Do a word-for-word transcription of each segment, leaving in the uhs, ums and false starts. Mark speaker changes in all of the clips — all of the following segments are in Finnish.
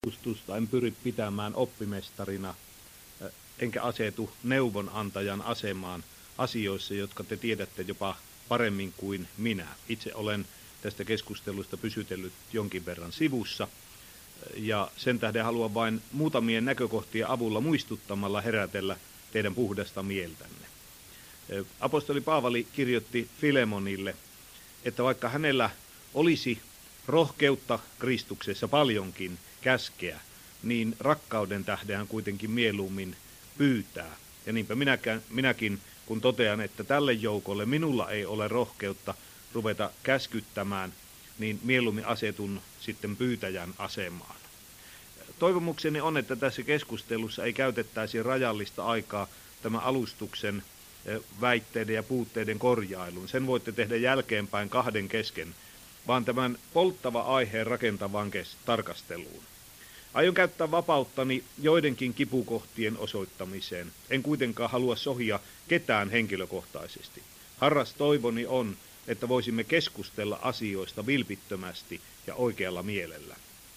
Speaker 1: Tustusta en pyri pitämään oppimestarina, enkä asetu neuvonantajan asemaan asioissa, jotka te tiedätte jopa paremmin kuin minä. Itse olen tästä keskustelusta pysytellyt jonkin verran sivussa, ja sen tähden haluan vain muutamien näkökohtien avulla muistuttamalla herätellä teidän puhdasta mieltänne. Apostoli Paavali kirjoitti Filemonille, että vaikka hänellä olisi rohkeutta Kristuksessa paljonkin käskeä, niin rakkauden tähden hän kuitenkin mieluummin pyytää. Ja niinpä minäkään, minäkin, kun totean, että tälle joukolle minulla ei ole rohkeutta ruveta käskyttämään, niin mieluummin asetun sitten pyytäjän asemaan. Toivomukseni on, että tässä keskustelussa ei käytettäisi rajallista aikaa tämän alustuksen väitteiden ja puutteiden korjailuun. Sen voitte tehdä jälkeenpäin kahden kesken, vaan tämän polttava aiheen rakentavaan tarkasteluun. Aion käyttää vapauttani joidenkin kipukohtien osoittamiseen. En kuitenkaan halua sohia ketään henkilökohtaisesti. Harras toivoni on, että voisimme keskustella asioista vilpittömästi ja oikealla mielellä.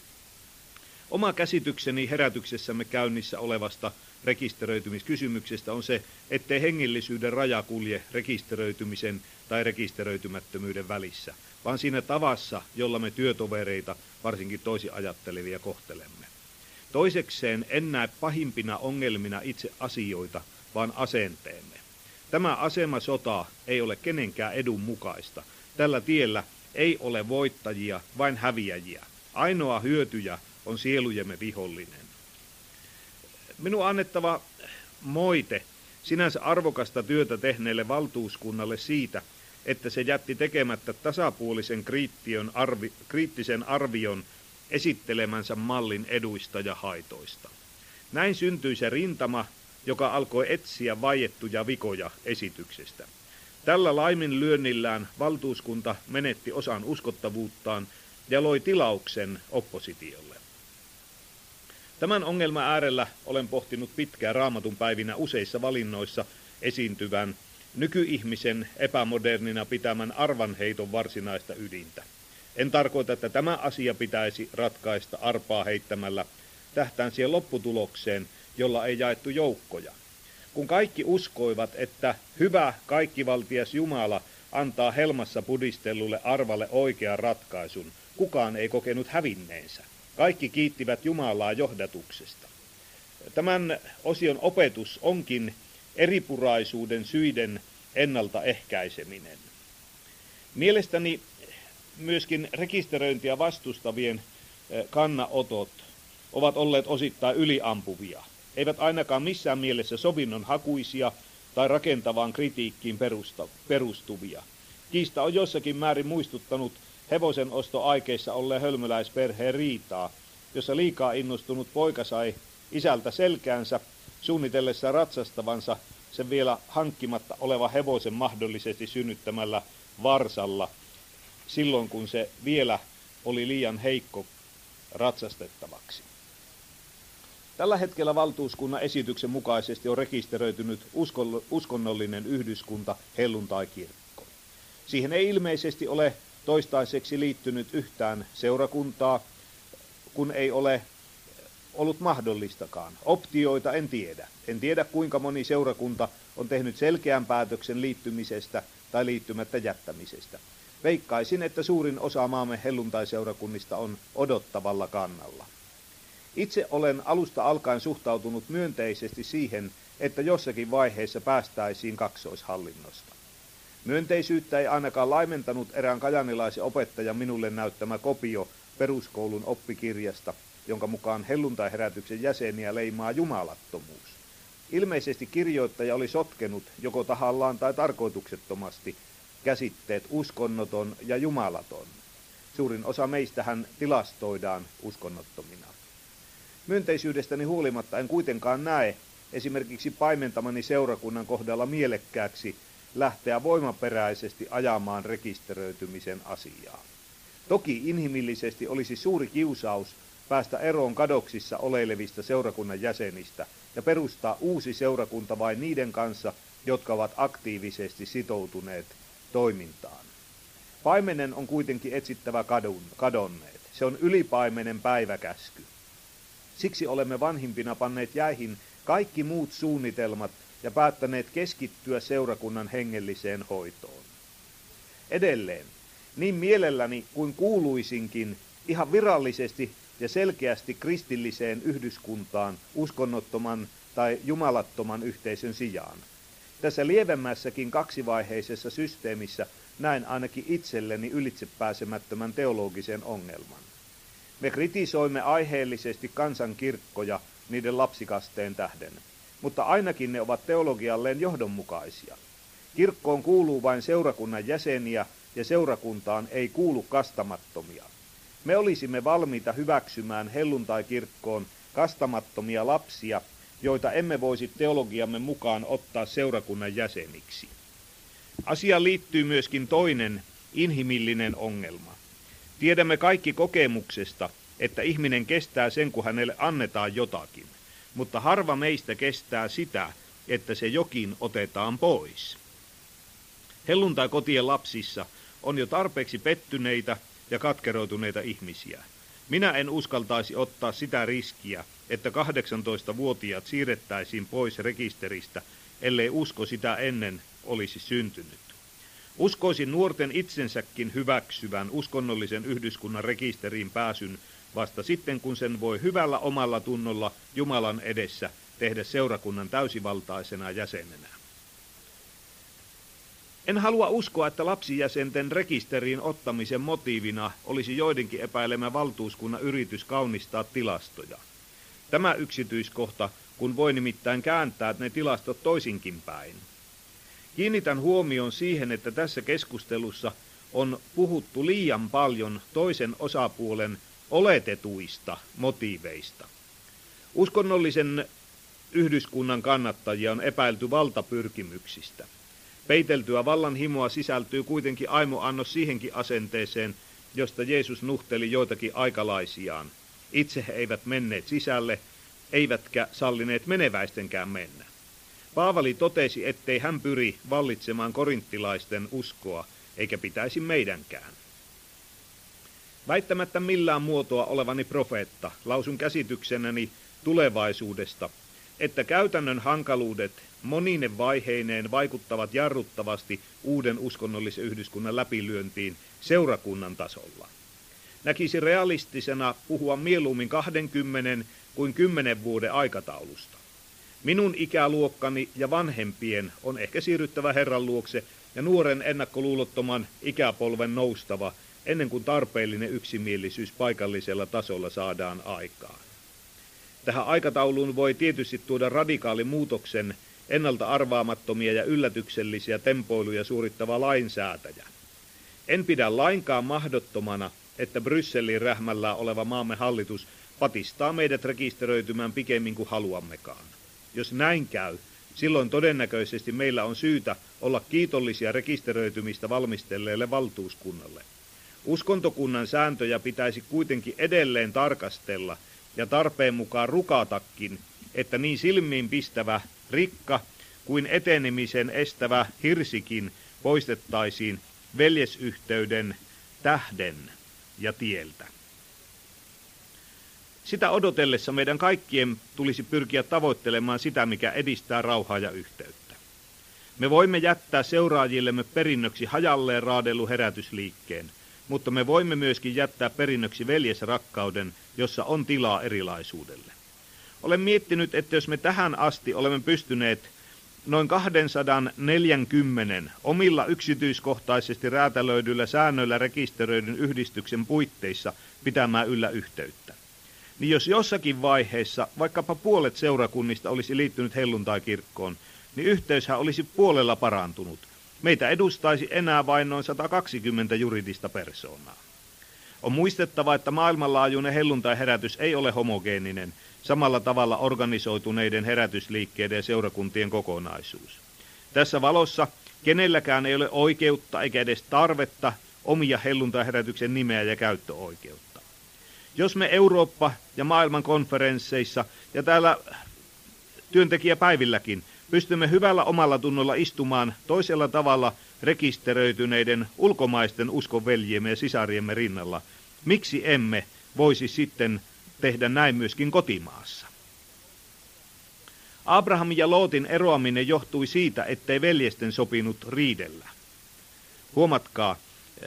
Speaker 1: Oma käsitykseni herätyksessämme käynnissä olevasta rekisteröitymiskysymyksestä on se, ettei hengillisyyden raja kulje rekisteröitymisen tai rekisteröitymättömyyden välissä, vaan siinä tavassa, jolla me työtovereita, varsinkin toisin ajattelevia, kohtelemme. Toisekseen en näe pahimpina ongelmina itse asioita, vaan asenteemme. Tämä asemasota ei ole kenenkään edun mukaista. Tällä tiellä ei ole voittajia, vain häviäjiä. Ainoa hyötyjä on sielujemme vihollinen. Minun on annettava moite sinänsä arvokasta työtä tehneelle valtuuskunnalle siitä, että se jätti tekemättä tasapuolisen arvi, kriittisen arvion esittelemänsä mallin eduista ja haitoista. Näin syntyi se rintama, joka alkoi etsiä vaiettuja vikoja esityksestä. Tällä laiminlyönnillään valtuuskunta menetti osan uskottavuuttaan ja loi tilauksen oppositiolle. Tämän ongelman äärellä olen pohtinut pitkään Raamatun päivinä useissa valinnoissa esiintyvän nykyihmisen epämodernina pitämän arvanheiton varsinaista ydintä. En tarkoita, että tämä asia pitäisi ratkaista arpaa heittämällä, tähtään siihen lopputulokseen, jolla ei jaettu joukkoja. Kun kaikki uskoivat, että hyvä kaikkivaltias Jumala antaa helmassa pudistellulle arvalle oikean ratkaisun, kukaan ei kokenut hävinneensä. Kaikki kiittivät Jumalaa johdatuksesta. Tämän osion opetus onkin eripuraisuuden syiden ennaltaehkäiseminen. Mielestäni myöskin rekisteröintiä vastustavien kannanotot ovat olleet osittain yliampuvia, eivät ainakaan missään mielessä sovinnonhakuisia tai rakentavaan kritiikkiin perustuvia. Kiista on jossakin määrin muistuttanut hevosen ostoaikeissa olleen hölmöläisperheen riitaa, jossa liikaa innostunut poika sai isältä selkäänsä suunnitellessa ratsastavansa sen vielä hankkimatta oleva hevosen mahdollisesti synnyttämällä varsalla, silloin kun se vielä oli liian heikko ratsastettavaksi. Tällä hetkellä valtuuskunnan esityksen mukaisesti on rekisteröitynyt uskonnollinen yhdyskunta helluntaikirkko. Siihen ei ilmeisesti ole toistaiseksi liittynyt yhtään seurakuntaa, kun ei ole ollut mahdollistakaan. Optioita en tiedä. En tiedä, kuinka moni seurakunta on tehnyt selkeän päätöksen liittymisestä tai liittymättä jättämisestä. Veikkaisin, että suurin osa maamme helluntaiseurakunnista on odottavalla kannalla. Itse olen alusta alkaen suhtautunut myönteisesti siihen, että jossakin vaiheessa päästäisiin kaksoishallinnosta. Myönteisyyttä ei ainakaan laimentanut erään kajanilaisen opettajan minulle näyttämä kopio peruskoulun oppikirjasta, jonka mukaan helluntaiherätyksen jäseniä leimaa jumalattomuus. Ilmeisesti kirjoittaja oli sotkenut joko tahallaan tai tarkoituksettomasti käsitteet uskonnoton ja jumalaton. Suurin osa meistähän tilastoidaan uskonnottomina. Myönteisyydestäni huolimatta en kuitenkaan näe esimerkiksi paimentamani seurakunnan kohdalla mielekkääksi lähteä voimaperäisesti ajamaan rekisteröitymisen asiaa. Toki inhimillisesti olisi suuri kiusaus päästä eroon kadoksissa oleilevista seurakunnan jäsenistä ja perustaa uusi seurakunta vain niiden kanssa, jotka ovat aktiivisesti sitoutuneet toimintaan. Paimenen on kuitenkin etsittävä kadun, kadonneet. Se on ylipaimenen päiväkäsky. Siksi olemme vanhimpina panneet jäihin kaikki muut suunnitelmat ja päättäneet keskittyä seurakunnan hengelliseen hoitoon. Edelleen, niin mielelläni kuin kuuluisinkin ihan virallisesti ja selkeästi kristilliseen yhdyskuntaan uskonnottoman tai jumalattoman yhteisön sijaan. Tässä lievemmässäkin kaksivaiheisessa systeemissä näen ainakin itselleni ylitsepääsemättömän teologisen ongelman. Me kritisoimme aiheellisesti kansankirkkoja niiden lapsikasteen tähden, mutta ainakin ne ovat teologialleen johdonmukaisia. Kirkkoon kuuluu vain seurakunnan jäseniä ja seurakuntaan ei kuulu kastamattomia. Me olisimme valmiita hyväksymään helluntaikirkkoon kastamattomia lapsia, joita emme voisi teologiamme mukaan ottaa seurakunnan jäseniksi. Asiaan liittyy myöskin toinen inhimillinen ongelma. Tiedämme kaikki kokemuksesta, että ihminen kestää sen, kun hänelle annetaan jotakin, mutta harva meistä kestää sitä, että se jokin otetaan pois. Helluntaikotien lapsissa on jo tarpeeksi pettyneitä ja katkeroituneita ihmisiä. Minä en uskaltaisi ottaa sitä riskiä, että kahdeksantoistavuotiaat siirrettäisiin pois rekisteristä, ellei usko sitä ennen olisi syntynyt. Uskoisin nuorten itsensäkin hyväksyvän uskonnollisen yhdyskunnan rekisteriin pääsyn vasta sitten, kun sen voi hyvällä omalla tunnolla Jumalan edessä tehdä seurakunnan täysivaltaisena jäsenenä. En halua uskoa, että lapsijäsenten rekisteriin ottamisen motiivina olisi joidenkin epäilemä valtuuskunnan yritys kaunistaa tilastoja. Tämä yksityiskohta, kun voi nimittäin kääntää ne tilastot toisinkin päin. Kiinnitän huomioon siihen, että tässä keskustelussa on puhuttu liian paljon toisen osapuolen oletetuista motiiveista. Uskonnollisen yhdyskunnan kannattajia on epäilty valtapyrkimyksistä. Peiteltyä vallanhimoa sisältyy kuitenkin aimoannos siihenkin asenteeseen, josta Jeesus nuhteli joitakin aikalaisiaan. Itse he eivät menneet sisälle, eivätkä sallineet meneväistenkään mennä. Paavali totesi, ettei hän pyri vallitsemaan korinttilaisten uskoa, eikä pitäisi meidänkään. Väittämättä millään muotoa olevani profeetta, lausun käsityksenäni tulevaisuudesta, että käytännön hankaluudet monine vaiheineen vaikuttavat jarruttavasti uuden uskonnollisen yhdyskunnan läpilyöntiin seurakunnan tasolla. Näkisi realistisena puhua mieluummin kahdenkymmenen kuin kymmenen vuoden aikataulusta. Minun ikäluokkani ja vanhempien on ehkä siirryttävä Herran luokse ja nuoren ennakkoluulottoman ikäpolven noustava ennen kuin tarpeellinen yksimielisyys paikallisella tasolla saadaan aikaan. Tähän aikatauluun voi tietysti tuoda radikaalin muutoksen ennalta arvaamattomia ja yllätyksellisiä tempoiluja suorittava lainsäätäjä. En pidä lainkaan mahdottomana, että Brysselin rähmällä oleva maamme hallitus patistaa meidät rekisteröitymään pikemmin kuin haluammekaan. Jos näin käy, silloin todennäköisesti meillä on syytä olla kiitollisia rekisteröitymistä valmistelleelle valtuuskunnalle. Uskontokunnan sääntöjä pitäisi kuitenkin edelleen tarkastella ja tarpeen mukaan rukatakin, että niin silmiin pistävä rikka kuin etenemisen estävä hirsikin poistettaisiin veljesyhteyden tähden ja tieltä. Sitä odotellessa meidän kaikkien tulisi pyrkiä tavoittelemaan sitä, mikä edistää rauhaa ja yhteyttä. Me voimme jättää seuraajillemme perinnöksi hajalleen raadellu herätysliikkeen, mutta me voimme myöskin jättää perinnöksi veljesrakkauden, jossa on tilaa erilaisuudelle. Olen miettinyt, että jos me tähän asti olemme pystyneet noin kaksisataaneljäkymmentä omilla yksityiskohtaisesti räätälöidyillä säännöillä rekisteröidyn yhdistyksen puitteissa pitämään yllä yhteyttä, niin jos jossakin vaiheessa vaikkapa puolet seurakunnista olisi liittynyt helluntaikirkkoon, niin yhteyshän olisi puolella parantunut. Meitä edustaisi enää vain noin sata kaksikymmentä juridista persoonaa. On muistettava, että maailmanlaajuinen helluntaiherätys ei ole homogeeninen, samalla tavalla organisoituneiden herätysliikkeiden ja seurakuntien kokonaisuus. Tässä valossa kenelläkään ei ole oikeutta eikä edes tarvetta omia helluntaiherätyksen nimeä ja käyttöoikeutta. Jos me Eurooppa- ja maailman konferensseissa ja täällä työntekijäpäivilläkin pystymme hyvällä omalla tunnolla istumaan toisella tavalla rekisteröityneiden ulkomaisten uskonveljiemme ja sisariemme rinnalla, miksi emme voisi sitten tehdä näin myöskin kotimaassa. Abrahamin ja Lootin eroaminen johtui siitä, ettei veljesten sopinut riidellä. Huomatkaa,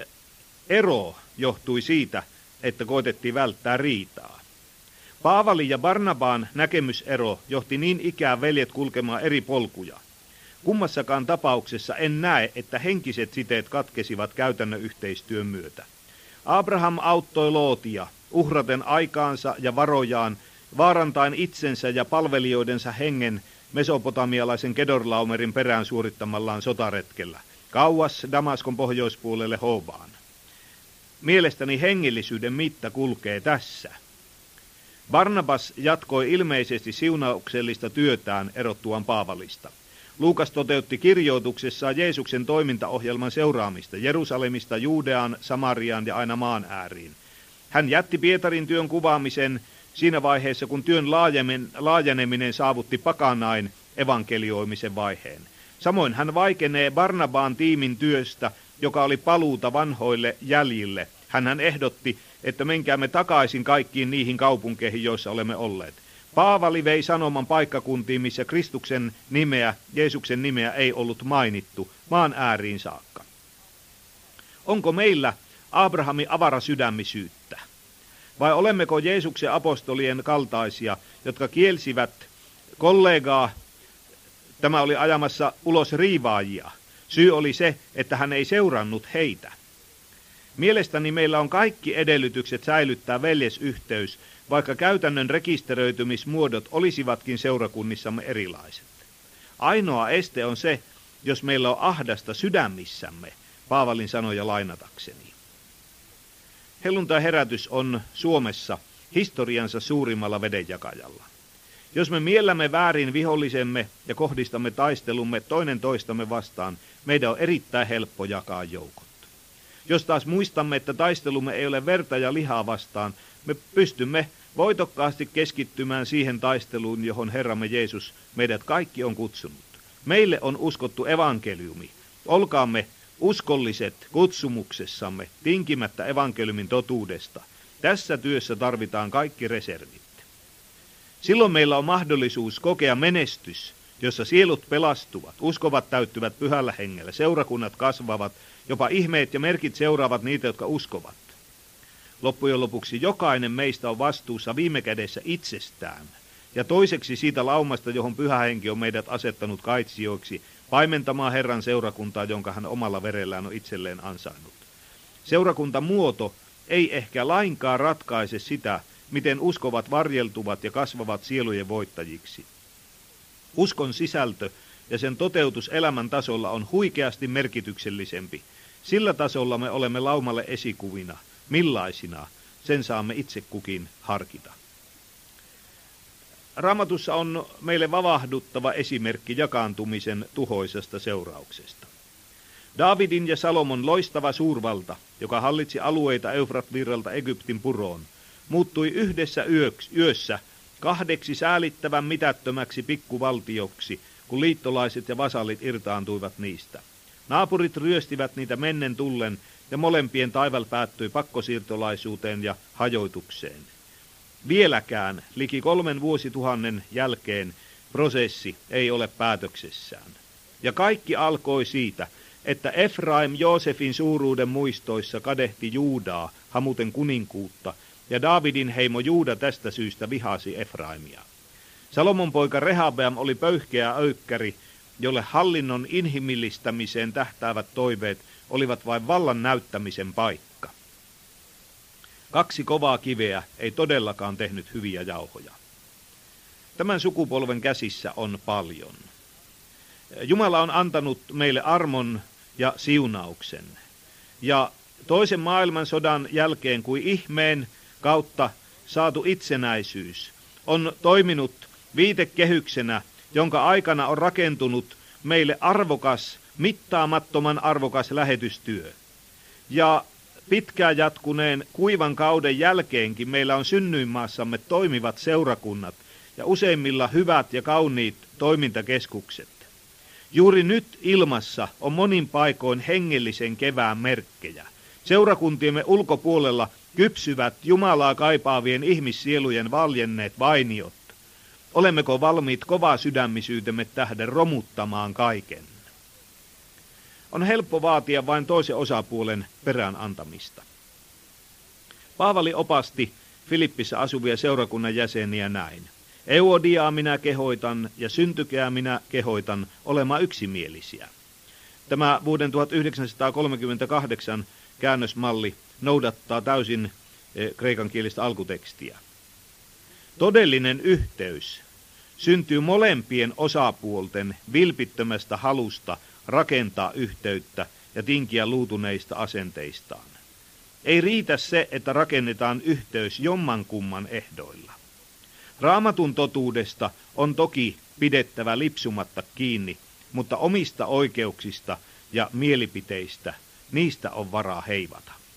Speaker 1: ero johtui siitä, että koetettiin välttää riitaa. Paavalin ja Barnabaan näkemysero johti niin ikään veljet kulkemaan eri polkuja. Kummassakaan tapauksessa en näe, että henkiset siteet katkesivat käytännön yhteistyön myötä. Abraham auttoi Lootia, uhraten aikaansa ja varojaan, vaarantaen itsensä ja palvelijoidensa hengen mesopotamialaisen Kedorlaomerin perään suorittamallaan sotaretkellä, kauas Damaskon pohjoispuolelle Hovaan. Mielestäni hengellisyyden mitta kulkee tässä. Barnabas jatkoi ilmeisesti siunauksellista työtään erottuaan Paavalista. Luukas toteutti kirjoituksessaan Jeesuksen toimintaohjelman seuraamista Jerusalemista Juudeaan, Samariaan ja aina maan ääriin. Hän jätti Pietarin työn kuvaamisen siinä vaiheessa, kun työn laajeneminen saavutti pakanain evankelioimisen vaiheen. Samoin hän vaikenee Barnabaan tiimin työstä, joka oli paluuta vanhoille jäljille. Hänhän ehdotti, että menkäämme takaisin kaikkiin niihin kaupunkeihin, joissa olemme olleet. Paavali vei sanoman paikkakuntiin, missä Kristuksen nimeä, Jeesuksen nimeä ei ollut mainittu, maan ääriin saakka. Onko meillä Abrahamin avarasydämisyyttä? Vai olemmeko Jeesuksen apostolien kaltaisia, jotka kielsivät kollegaa, tämä oli ajamassa ulos riivaajia. Syy oli se, että hän ei seurannut heitä. Mielestäni meillä on kaikki edellytykset säilyttää veljesyhteys, vaikka käytännön rekisteröitymismuodot olisivatkin seurakunnissamme erilaiset. Ainoa este on se, jos meillä on ahdasta sydämissämme, Paavalin sanoja lainatakseni. Helluntai-herätys on Suomessa historiansa suurimmalla vedenjakajalla. Jos me miellämme väärin vihollisemme ja kohdistamme taistelumme toinen toistamme vastaan, meidän on erittäin helppo jakaa joukot. Jos taas muistamme, että taistelumme ei ole verta ja lihaa vastaan, me pystymme voitokkaasti keskittymään siihen taisteluun, johon Herramme Jeesus meidät kaikki on kutsunut. Meille on uskottu evankeliumi. Olkaamme uskolliset kutsumuksessamme, tinkimättä evankeliumin totuudesta. Tässä työssä tarvitaan kaikki reservit. Silloin meillä on mahdollisuus kokea menestys, jossa sielut pelastuvat, uskovat täyttyvät pyhällä hengellä, seurakunnat kasvavat, jopa ihmeet ja merkit seuraavat niitä, jotka uskovat. Loppujen lopuksi jokainen meistä on vastuussa viime kädessä itsestään, ja toiseksi siitä laumasta, johon pyhä henki on meidät asettanut kaitsijoiksi, paimentamaan Herran seurakuntaa, jonka hän omalla verellään on itselleen ansainnut. Seurakuntamuoto ei ehkä lainkaan ratkaise sitä, miten uskovat varjeltuvat ja kasvavat sielujen voittajiksi. Uskon sisältö ja sen toteutus elämän tasolla on huikeasti merkityksellisempi. Sillä tasolla me olemme laumalle esikuvina. Millaisina? Sen saamme itse kukin harkita. Raamatussa on meille vavahduttava esimerkki jakaantumisen tuhoisesta seurauksesta. Daavidin ja Salomon loistava suurvalta, joka hallitsi alueita Eufrat-virralta Egyptin puroon, muuttui yhdessä yössä kahdeksi säälittävän mitättömäksi pikkuvaltioksi, kun liittolaiset ja vasallit irtaantuivat niistä. Naapurit ryöstivät niitä mennen tullen, ja molempien taival päättyi pakkosiirtolaisuuteen ja hajoitukseen. Vieläkään liki kolmen vuosituhannen jälkeen prosessi ei ole päätöksessään. Ja kaikki alkoi siitä, että Efraim Joosefin suuruuden muistoissa kadehti Juudaa, hamuten kuninkuutta, ja Daavidin heimo Juuda tästä syystä vihasi Efraimia. Salomon poika Rehabeam oli pöyhkeä öykkäri, jolle hallinnon inhimillistämiseen tähtäävät toiveet olivat vain vallan näyttämisen paikka. Kaksi kovaa kiveä ei todellakaan tehnyt hyviä jauhoja. Tämän sukupolven käsissä on paljon. Jumala on antanut meille armon ja siunauksen. Ja toisen maailmansodan jälkeen, kuin ihmeen kautta saatu itsenäisyys on toiminut viitekehyksenä, jonka aikana on rakentunut meille arvokas, mittaamattoman arvokas lähetystyö. Ja pitkään jatkuneen kuivan kauden jälkeenkin meillä on synnyinmaassamme toimivat seurakunnat ja useimmilla hyvät ja kauniit toimintakeskukset. Juuri nyt ilmassa on monin paikoin hengellisen kevään merkkejä. Seurakuntiemme ulkopuolella kypsyvät Jumalaa kaipaavien ihmissielujen valjenneet vainiot, olemmeko valmiit kovaa sydämisyytemme tähden romuttamaan kaiken? On helppo vaatia vain toisen osapuolen perään antamista. Paavali opasti Filippissä asuvia seurakunnan jäseniä näin. Euodiaa minä kehoitan ja Syntykää minä kehoitan olemaan yksimielisiä. Tämä vuoden tuhatyhdeksänsataakolmekymmentäkahdeksan käännösmalli noudattaa täysin kreikankielistä alkutekstiä. Todellinen yhteys syntyy molempien osapuolten vilpittömästä halusta rakentaa yhteyttä ja tinkiä luutuneista asenteistaan. Ei riitä se, että rakennetaan yhteys jommankumman ehdoilla. Raamatun totuudesta on toki pidettävä lipsumatta kiinni, mutta omista oikeuksista ja mielipiteistä niistä on varaa heivata.